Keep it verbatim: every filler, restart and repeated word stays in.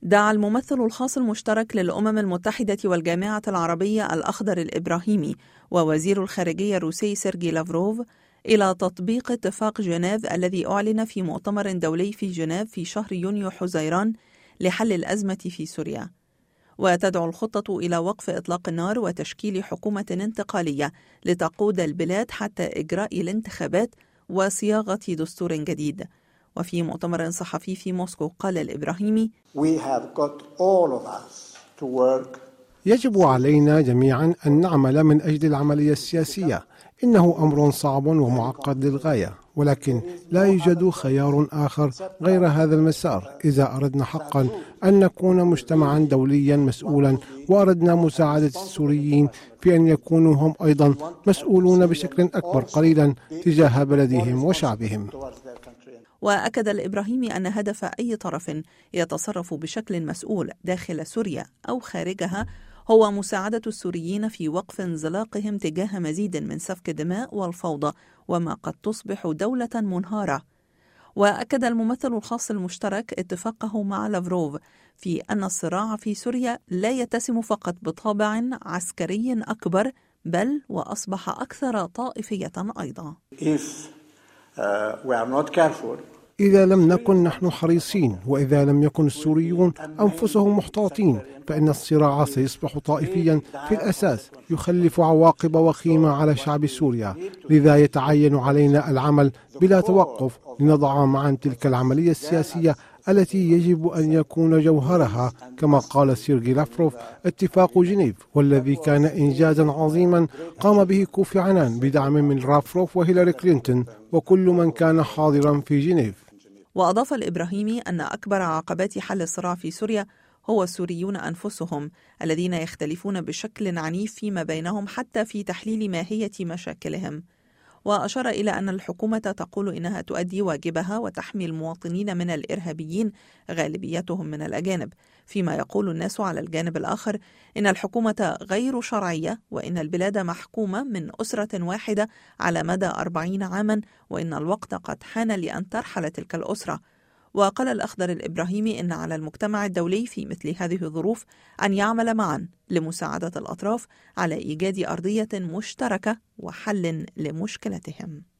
دعا الممثل الخاص المشترك للأمم المتحدة والجامعة العربية الأخضر الإبراهيمي ووزير الخارجية الروسي سيرجي لافروف إلى تطبيق اتفاق جنيف الذي أعلن في مؤتمر دولي في جنيف في شهر يونيو حزيران لحل الأزمة في سوريا. وتدعو الخطة إلى وقف إطلاق النار وتشكيل حكومة انتقالية لتقود البلاد حتى إجراء الانتخابات وصياغة دستور جديد. وفي مؤتمر صحفي في موسكو قال الإبراهيمي: يجب علينا جميعا أن نعمل من أجل العملية السياسية. إنه أمر صعب ومعقد للغاية، ولكن لا يوجد خيار آخر غير هذا المسار إذا أردنا حقا أن نكون مجتمعا دوليا مسؤولا، وأردنا مساعدة السوريين في أن يكونوا هم أيضا مسؤولون بشكل أكبر قليلا تجاه بلدهم وشعبهم. وأكد الإبراهيمي أن هدف أي طرف يتصرف بشكل مسؤول داخل سوريا أو خارجها هو مساعدة السوريين في وقف انزلاقهم تجاه مزيد من سفك الدماء والفوضى وما قد تصبح دولة منهارة. وأكد الممثل الخاص المشترك اتفاقه مع لافروف في أن الصراع في سوريا لا يتسم فقط بطابع عسكري أكبر، بل وأصبح أكثر طائفية أيضا. If, uh, we are not careful, إذا لم نكن نحن حريصين، وإذا لم يكن السوريون أنفسهم محتاطين، فإن الصراع سيصبح طائفيا في الأساس، يخلف عواقب وخيمة على شعب سوريا. لذا يتعين علينا العمل بلا توقف لنضع معا تلك العملية السياسية التي يجب أن يكون جوهرها كما قال سيرجي لافروف اتفاق جنيف، والذي كان إنجازا عظيما قام به كوفي عنان بدعم من لافروف وهيلاري كلينتون وكل من كان حاضرا في جنيف. وأضاف الإبراهيمي أن أكبر عقبات حل الصراع في سوريا هو السوريون أنفسهم الذين يختلفون بشكل عنيف فيما بينهم حتى في تحليل ماهية مشاكلهم. وأشار إلى أن الحكومة تقول إنها تؤدي واجبها وتحمي المواطنين من الإرهابيين غالبيتهم من الأجانب، فيما يقول الناس على الجانب الآخر إن الحكومة غير شرعية، وإن البلاد محكومة من أسرة واحدة على مدى أربعين عاما، وإن الوقت قد حان لأن ترحل تلك الأسرة. وقال الأخضر الإبراهيمي إن على المجتمع الدولي في مثل هذه الظروف أن يعمل معا لمساعدة الأطراف على إيجاد أرضية مشتركة وحل لمشكلتهم.